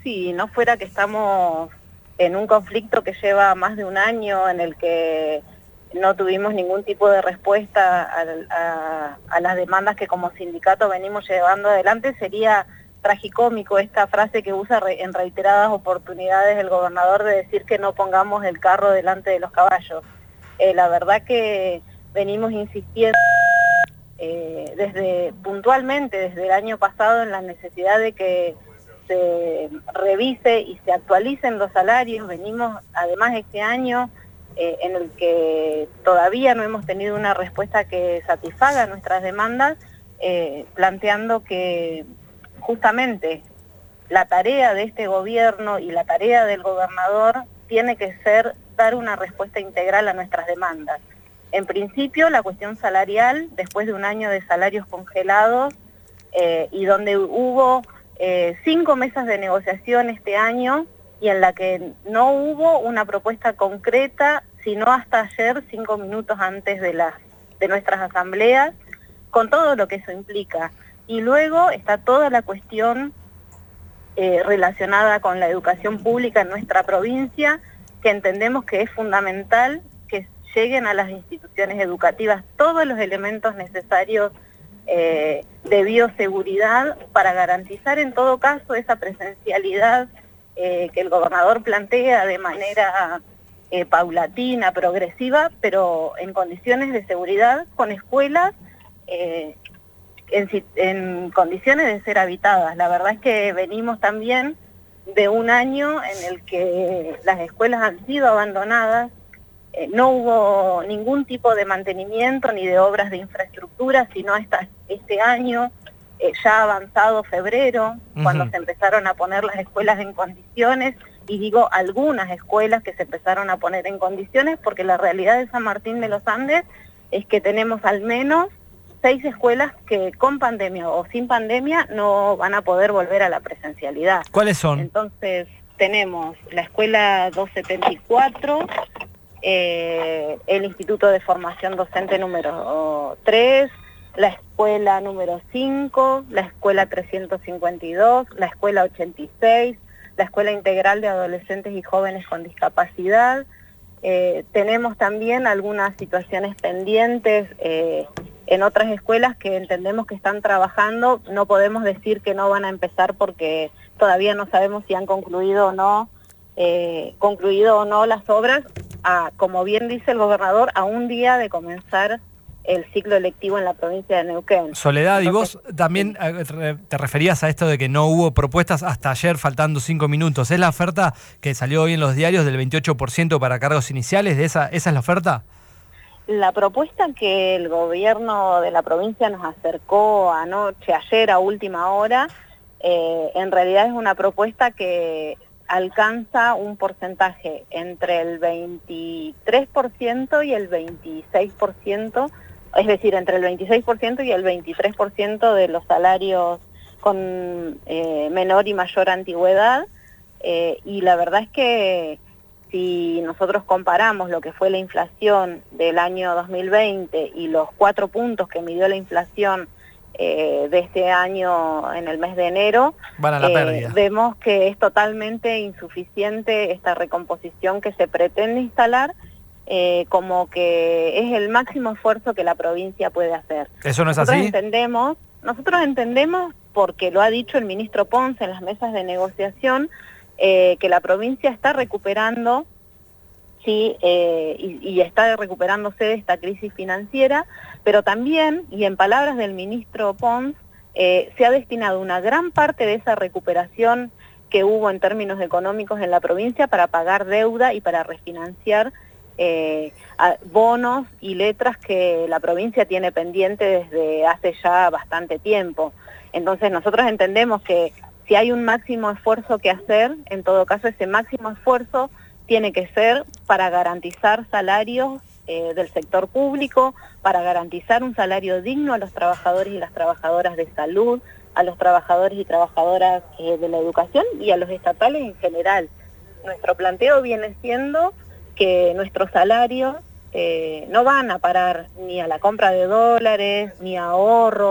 si no fuera que estamos en un conflicto que lleva más de un año, en el que no tuvimos ningún tipo de respuesta a las demandas que como sindicato venimos llevando adelante. Sería tragicómico esta frase que usa en reiteradas oportunidades el gobernador de decir que no pongamos el carro delante de los caballos. La verdad que venimos insistiendo puntualmente desde el año pasado en la necesidad de que se revise y se actualicen los salarios. Venimos además este año en el que todavía no hemos tenido una respuesta que satisfaga nuestras demandas, planteando que justamente la tarea de este gobierno y la tarea del gobernador tiene que ser dar una respuesta integral a nuestras demandas. En principio, la cuestión salarial, después de un año de salarios congelados y donde hubo 5 mesas de negociación este año y en la que no hubo una propuesta concreta, sino hasta ayer, 5 minutos antes de nuestras asambleas, con todo lo que eso implica. Y luego está toda la cuestión relacionada con la educación pública en nuestra provincia, que entendemos que es fundamental que lleguen a las instituciones educativas todos los elementos necesarios de bioseguridad para garantizar en todo caso esa presencialidad que el gobernador plantea de manera paulatina, progresiva, pero en condiciones de seguridad, con escuelas en condiciones de ser habitadas. La verdad es que venimos también de un año en el que las escuelas han sido abandonadas, no hubo ningún tipo de mantenimiento ni de obras de infraestructura, sino hasta este año, ya avanzado febrero, cuando se empezaron a poner las escuelas en condiciones, y digo algunas escuelas que se empezaron a poner en condiciones, porque la realidad de San Martín de los Andes es que tenemos al menos 6 escuelas que con pandemia o sin pandemia no van a poder volver a la presencialidad. ¿Cuáles son? Entonces tenemos la escuela 274, el Instituto de Formación Docente número 3, la escuela número 5, la escuela 352, la escuela 86, la Escuela Integral de Adolescentes y Jóvenes con Discapacidad. Tenemos también algunas situaciones pendientes en otras escuelas que entendemos que están trabajando. No podemos decir que no van a empezar porque todavía no sabemos si han concluido o no las obras, como bien dice el gobernador, a un día de comenzar el ciclo electivo en la provincia de Neuquén. Soledad, Entonces, y vos también te referías a esto de que no hubo propuestas hasta ayer, faltando 5 minutos. ¿Es la oferta que salió hoy en los diarios del 28% para cargos iniciales? ¿Esa es la oferta? La propuesta que el gobierno de la provincia nos acercó ayer a última hora, en realidad es una propuesta que alcanza un porcentaje entre el 23% y el 26%, es decir, entre el 26% y el 23% de los salarios con menor y mayor antigüedad, y la verdad es que si nosotros comparamos lo que fue la inflación del año 2020 y los 4 puntos que midió la inflación de este año en el mes de enero, van a la pérdida. Vemos que es totalmente insuficiente esta recomposición que se pretende instalar, como que es el máximo esfuerzo que la provincia puede hacer. ¿Eso no es así? Nosotros entendemos, porque lo ha dicho el ministro Ponce en las mesas de negociación, que la provincia está recuperando, sí, y está recuperándose de esta crisis financiera, pero también, y en palabras del ministro Pons, se ha destinado una gran parte de esa recuperación que hubo en términos económicos en la provincia para pagar deuda y para refinanciar bonos y letras que la provincia tiene pendiente desde hace ya bastante tiempo. Entonces nosotros entendemos que si hay un máximo esfuerzo que hacer, en todo caso ese máximo esfuerzo tiene que ser para garantizar salarios del sector público, para garantizar un salario digno a los trabajadores y las trabajadoras de salud, a los trabajadores y trabajadoras de la educación y a los estatales en general. Nuestro planteo viene siendo que nuestros salarios no van a parar ni a la compra de dólares, ni a ahorros.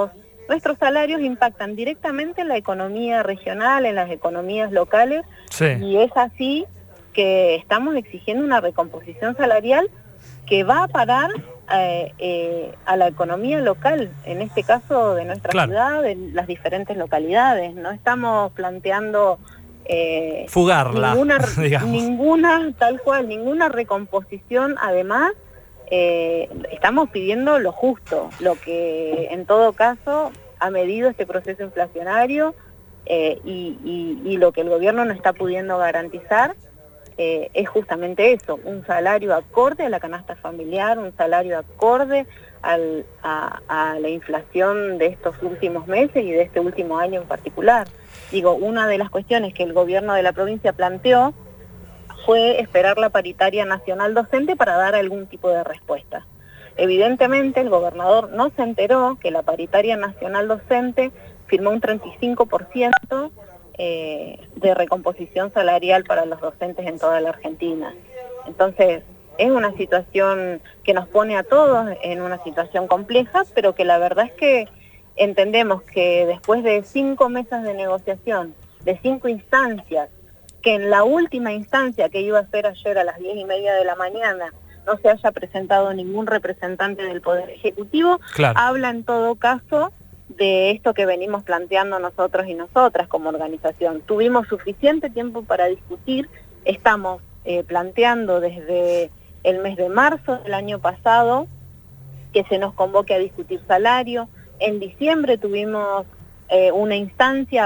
nuestros salarios impactan directamente en la economía regional, en las economías locales, Sí. y es así que estamos exigiendo una recomposición salarial que va a parar a la economía local, en este caso de nuestra ciudad, de las diferentes localidades. No estamos planteando fugarla, ninguna, tal cual, ninguna recomposición. Además, estamos pidiendo lo justo, lo que en todo caso ha medido este proceso inflacionario, y lo que el gobierno no está pudiendo garantizar es justamente eso, un salario acorde a la canasta familiar, un salario acorde a la inflación de estos últimos meses y de este último año en particular. Digo, una de las cuestiones que el gobierno de la provincia planteó fue esperar la paritaria nacional docente para dar algún tipo de respuesta. Evidentemente el gobernador no se enteró que la paritaria nacional docente firmó un 35% de recomposición salarial para los docentes en toda la Argentina. Entonces, es una situación que nos pone a todos en una situación compleja, pero que la verdad es que entendemos que después de 5 mesas de negociación, de 5 instancias, que en la última instancia, que iba a ser ayer a las 10:30 de la mañana, no se haya presentado ningún representante del Poder Ejecutivo, claro, habla en todo caso de esto que venimos planteando nosotros y nosotras como organización. Tuvimos suficiente tiempo para discutir, estamos planteando desde el mes de marzo del año pasado que se nos convoque a discutir salario. En diciembre tuvimos una instancia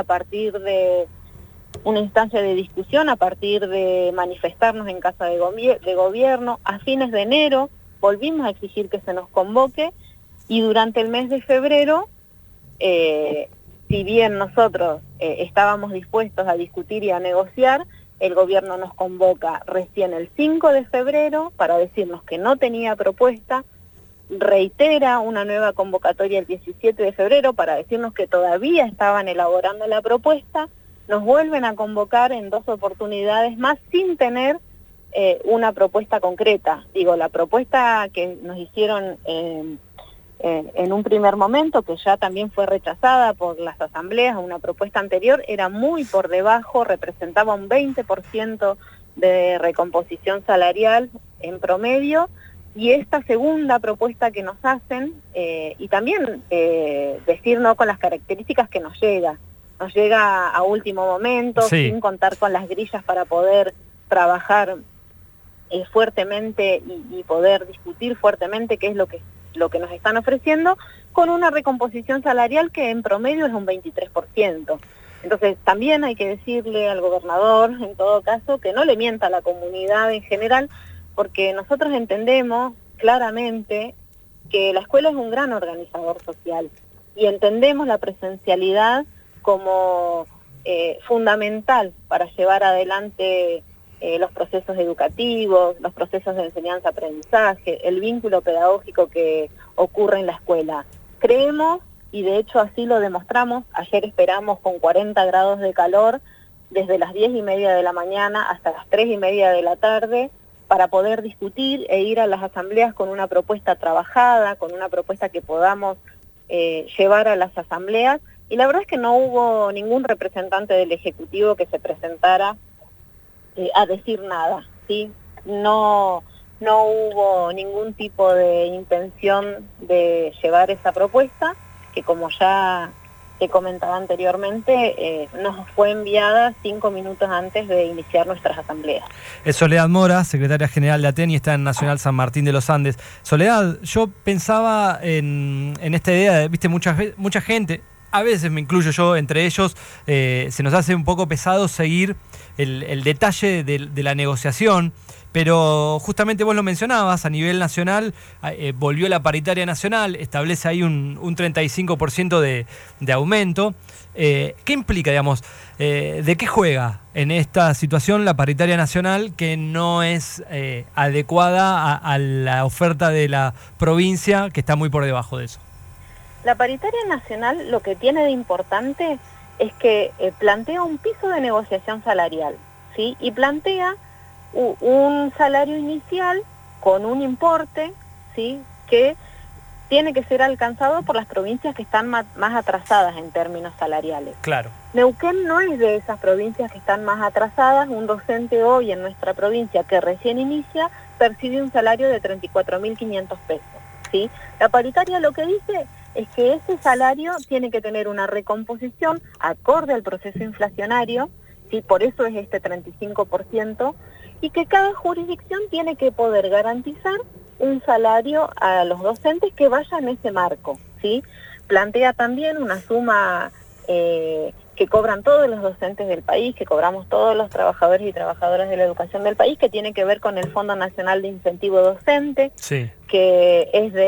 de discusión a partir de manifestarnos en Casa de Gobierno. A fines de enero volvimos a exigir que se nos convoque, y durante el mes de febrero, si bien nosotros estábamos dispuestos a discutir y a negociar, el gobierno nos convoca recién el 5 de febrero para decirnos que no tenía propuesta, reitera una nueva convocatoria el 17 de febrero para decirnos que todavía estaban elaborando la propuesta, nos vuelven a convocar en 2 oportunidades más sin tener una propuesta concreta. Digo, la propuesta que nos hicieron en un primer momento, que ya también fue rechazada por las asambleas, una propuesta anterior, era muy por debajo, representaba un 20% de recomposición salarial en promedio, y esta segunda propuesta que nos hacen, y también decir no con las características que nos llega a último momento, sí, sin contar con las grillas para poder trabajar fuertemente y poder discutir fuertemente qué es lo que nos están ofreciendo, con una recomposición salarial que en promedio es un 23%. Entonces también hay que decirle al gobernador, en todo caso, que no le mienta a la comunidad en general, porque nosotros entendemos claramente que la escuela es un gran organizador social y entendemos la presencialidad como fundamental para llevar adelante los procesos educativos, los procesos de enseñanza-aprendizaje, el vínculo pedagógico que ocurre en la escuela. Creemos, y de hecho así lo demostramos, ayer esperamos con 40 grados de calor desde las 10:30 de la mañana hasta las 3:30 de la tarde para poder discutir e ir a las asambleas con una propuesta trabajada, con una propuesta que podamos llevar a las asambleas, y la verdad es que no hubo ningún representante del Ejecutivo que se presentara a decir nada, ¿sí? No hubo ningún tipo de intención de llevar esa propuesta, que como ya te comentaba anteriormente, nos fue enviada 5 minutos antes de iniciar nuestras asambleas. Es Soledad Mora, secretaria general de ATEN, y está en Nacional San Martín de los Andes. Soledad, yo pensaba en esta idea de, viste, mucha gente, a veces me incluyo yo entre ellos, se nos hace un poco pesado seguir el detalle de la negociación, pero justamente vos lo mencionabas, a nivel nacional volvió la paritaria nacional, establece ahí un 35% de aumento. ¿Qué implica, digamos, de qué juega en esta situación la paritaria nacional que no es adecuada a la oferta de la provincia, que está muy por debajo de eso? La paritaria nacional lo que tiene de importante es que plantea un piso de negociación salarial, ¿sí? Y plantea un salario inicial con un importe, ¿sí? Que tiene que ser alcanzado por las provincias que están más atrasadas en términos salariales. Claro. Neuquén no es de esas provincias que están más atrasadas. Un docente hoy en nuestra provincia que recién inicia percibe un salario de 34.500 pesos, ¿sí? La paritaria lo que dice es que ese salario tiene que tener una recomposición acorde al proceso inflacionario, ¿sí? Por eso es este 35%, y que cada jurisdicción tiene que poder garantizar un salario a los docentes que vaya en ese marco, ¿sí? Plantea también una suma que cobran todos los docentes del país, que cobramos todos los trabajadores y trabajadoras de la educación del país, que tiene que ver con el Fondo Nacional de Incentivo Docente, sí, que es de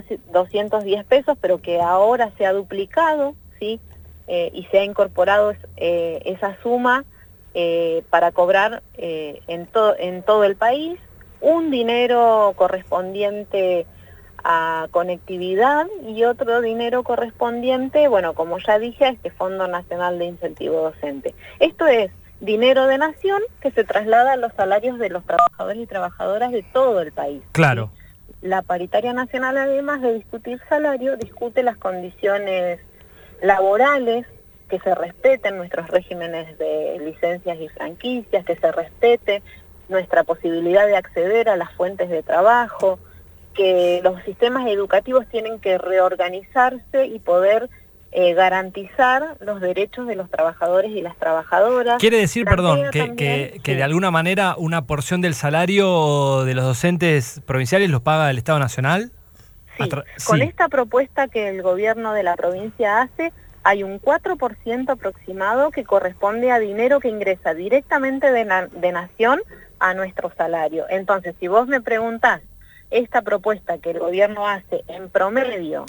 1.210 pesos, pero que ahora se ha duplicado, ¿sí? Y se ha incorporado esa suma para cobrar en todo el país, un dinero correspondiente a conectividad y otro dinero correspondiente, bueno, como ya dije, a este Fondo Nacional de Incentivo Docente. Esto es dinero de nación que se traslada a los salarios de los trabajadores y trabajadoras de todo el país. Claro. ¿Sí? La paritaria nacional, además de discutir salario, discute las condiciones laborales, que se respeten nuestros regímenes de licencias y franquicias, que se respete nuestra posibilidad de acceder a las fuentes de trabajo, que los sistemas educativos tienen que reorganizarse y poder garantizar los derechos de los trabajadores y las trabajadoras. Quiere decir, perdón, que sí, de alguna manera una porción del salario de los docentes provinciales los paga el Estado Nacional. Sí, con esta propuesta que el gobierno de la provincia hace, hay un 4% aproximado que corresponde a dinero que ingresa directamente de nación a nuestro salario. Entonces, si vos me preguntás, esta propuesta que el gobierno hace en promedio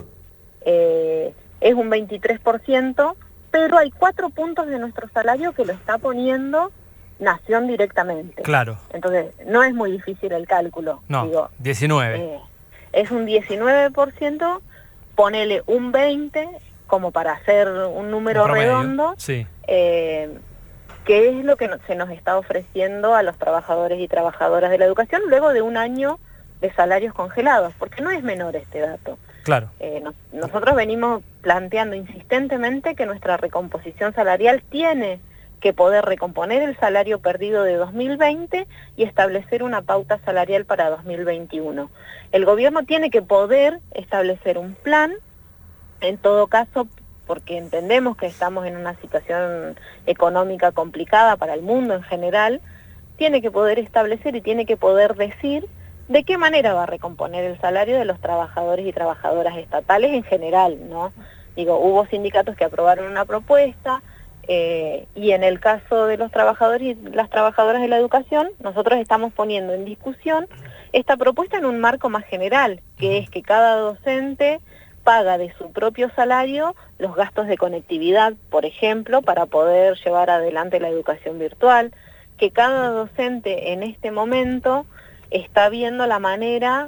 es un 23%, pero hay 4 puntos de nuestro salario que lo está poniendo nación directamente. Claro. Entonces, no es muy difícil el cálculo. No, digo, 19. Es un 19%, ponele un 20% como para hacer un número redondo, sí. Que es lo que se nos está ofreciendo a los trabajadores y trabajadoras de la educación luego de un año de salarios congelados, porque no es menor este dato. Claro. Nosotros venimos planteando insistentemente que nuestra recomposición salarial tiene que poder recomponer el salario perdido de 2020 y establecer una pauta salarial para 2021. El gobierno tiene que poder establecer un plan, en todo caso, porque entendemos que estamos en una situación económica complicada para el mundo en general, tiene que poder establecer y tiene que poder decir de qué manera va a recomponer el salario de los trabajadores y trabajadoras estatales en general, ¿no? Digo, hubo sindicatos que aprobaron una propuesta, y en el caso de los trabajadores y las trabajadoras de la educación, nosotros estamos poniendo en discusión esta propuesta en un marco más general, que es que cada docente paga de su propio salario los gastos de conectividad, por ejemplo, para poder llevar adelante la educación virtual, que cada docente en este momento está viendo la manera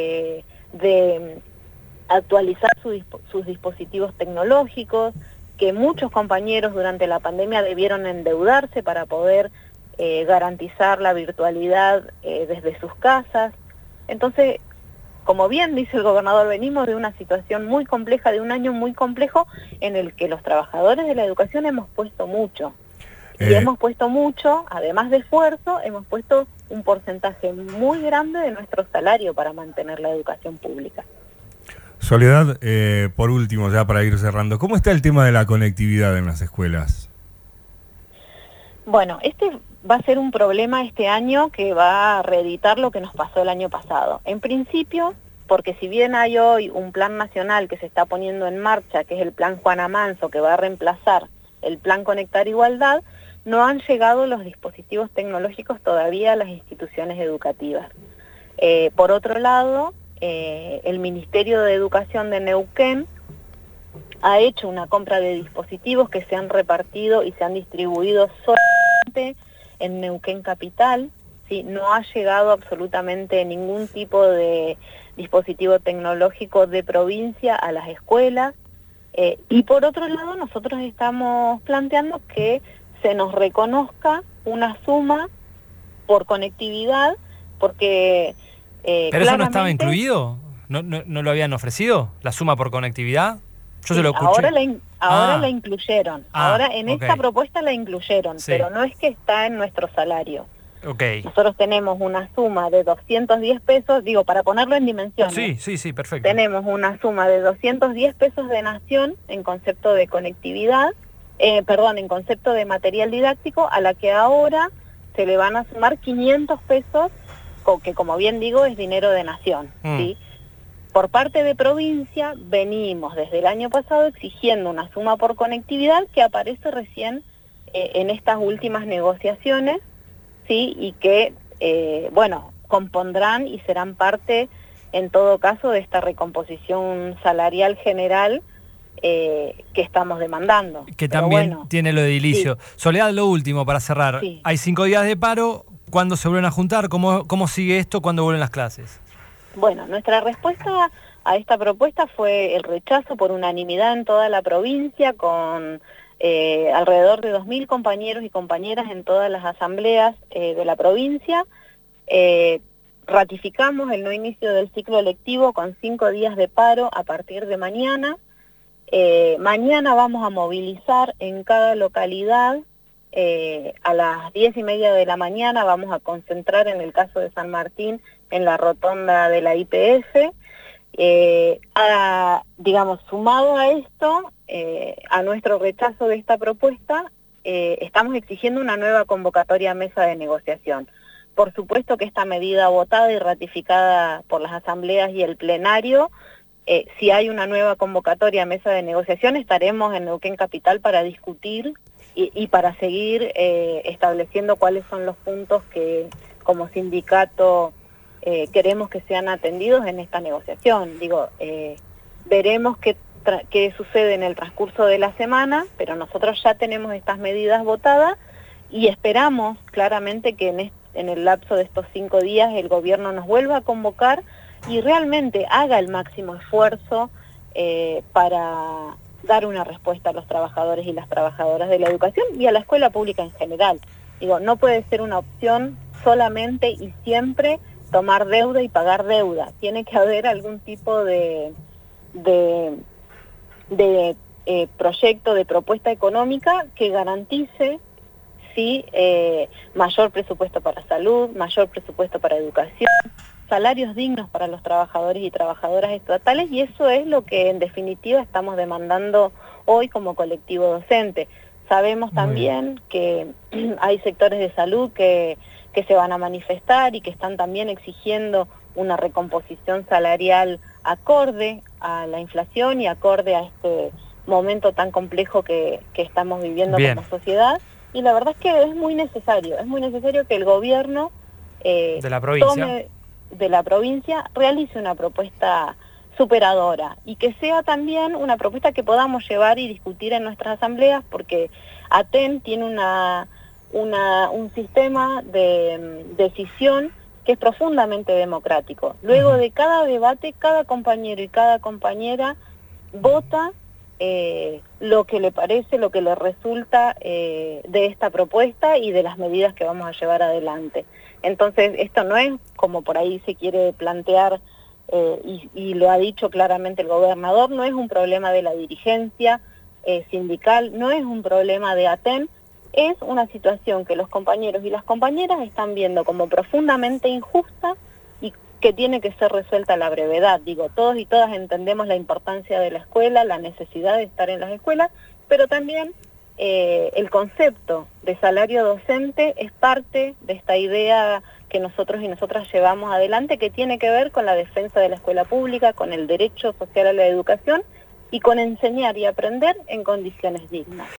de actualizar sus dispositivos tecnológicos, que muchos compañeros durante la pandemia debieron endeudarse para poder garantizar la virtualidad desde sus casas. Entonces, como bien dice el gobernador, venimos de una situación muy compleja, de un año muy complejo, en el que los trabajadores de la educación hemos puesto mucho. Y hemos puesto mucho, además de esfuerzo, hemos puesto un porcentaje muy grande de nuestro salario para mantener la educación pública. Soledad, por último, ya para ir cerrando, ¿cómo está el tema de la conectividad en las escuelas? Bueno, este va a ser un problema este año que va a reeditar lo que nos pasó el año pasado. En principio, porque si bien hay hoy un plan nacional que se está poniendo en marcha, que es el plan Juana Manso, que va a reemplazar el plan Conectar Igualdad, no han llegado los dispositivos tecnológicos todavía a las instituciones educativas. Por otro lado, el Ministerio de Educación de Neuquén ha hecho una compra de dispositivos que se han repartido y se han distribuido solamente en Neuquén Capital, ¿sí? No ha llegado absolutamente ningún tipo de dispositivo tecnológico de provincia a las escuelas. Y por otro lado, nosotros estamos planteando que se nos reconozca una suma por conectividad, porque ¿pero eso no estaba incluido? ¿No lo habían ofrecido? ¿La suma por conectividad? Yo se lo escuché. Ahora la incluyeron. Ahora en ok. esta propuesta la incluyeron, Sí. pero no es que está en nuestro salario. Ok. Nosotros tenemos una suma de 210 pesos, digo, para ponerlo en dimensiones. Sí, perfecto. Tenemos una suma de 210 pesos de nación en concepto de conectividad, en concepto de material didáctico, a la que ahora se le van a sumar 500 pesos, que como bien digo es dinero de nación, ¿sí? Por parte de provincia venimos desde el año pasado exigiendo una suma por conectividad que aparece recién en estas últimas negociaciones, ¿sí? Y que, compondrán y serán parte, en todo caso, de esta recomposición salarial general que estamos demandando. Que también tiene lo de edilicio. Sí. Soledad, lo último para cerrar. Sí. Hay 5 días de paro. ¿Cuándo se vuelven a juntar? ¿Cómo sigue esto? ¿Cuándo vuelven las clases? Bueno, nuestra respuesta a esta propuesta fue el rechazo por unanimidad en toda la provincia, con alrededor de 2.000 compañeros y compañeras en todas las asambleas de la provincia. Ratificamos el no inicio del ciclo lectivo con 5 días de paro a partir de mañana. Mañana vamos a movilizar en cada localidad a las 10:30 de la mañana. Vamos a concentrar en el caso de San Martín en la rotonda de la YPF. Sumado a esto, a nuestro rechazo de esta propuesta, estamos exigiendo una nueva convocatoria a mesa de negociación. Por supuesto que esta medida votada y ratificada por las asambleas y el plenario, si hay una nueva convocatoria a mesa de negociación, estaremos en Neuquén Capital para discutir y para seguir estableciendo cuáles son los puntos que como sindicato queremos que sean atendidos en esta negociación. Veremos qué sucede en el transcurso de la semana, pero nosotros ya tenemos estas medidas votadas y esperamos claramente que en el lapso de estos 5 días el gobierno nos vuelva a convocar y realmente haga el máximo esfuerzo para dar una respuesta a los trabajadores y las trabajadoras de la educación y a la escuela pública en general. No puede ser una opción solamente y siempre tomar deuda y pagar deuda. Tiene que haber algún tipo de proyecto, de propuesta económica que garantice mayor presupuesto para salud, mayor presupuesto para educación, salarios dignos para los trabajadores y trabajadoras estatales, y eso es lo que en definitiva estamos demandando hoy como colectivo docente. Sabemos también que hay sectores de salud que se van a manifestar y que están también exigiendo una recomposición salarial acorde a la inflación y acorde a este momento tan complejo que estamos viviendo como sociedad. Y la verdad es que es muy necesario que el gobierno de la provincia realice una propuesta superadora y que sea también una propuesta que podamos llevar y discutir en nuestras asambleas, porque ATEN tiene un sistema de decisión que es profundamente democrático. Luego de cada debate, cada compañero y cada compañera vota lo que le parece, lo que le resulta de esta propuesta y de las medidas que vamos a llevar adelante. Entonces, esto no es como por ahí se quiere plantear, y lo ha dicho claramente el gobernador, no es un problema de la dirigencia sindical, no es un problema de ATEN, es una situación que los compañeros y las compañeras están viendo como profundamente injusta y que tiene que ser resuelta a la brevedad. Todos y todas entendemos la importancia de la escuela, la necesidad de estar en las escuelas, pero también el concepto de salario docente es parte de esta idea que nosotros y nosotras llevamos adelante, que tiene que ver con la defensa de la escuela pública, con el derecho social a la educación y con enseñar y aprender en condiciones dignas.